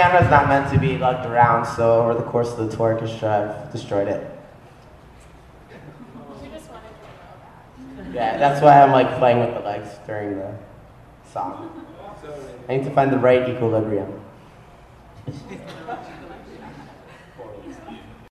piano is not meant to be lugged around, so over the course of the tour, I've destroyed it. We just wanted to know that. Yeah, that's why I'm like playing with the legs during the song. I need to find the right equilibrium.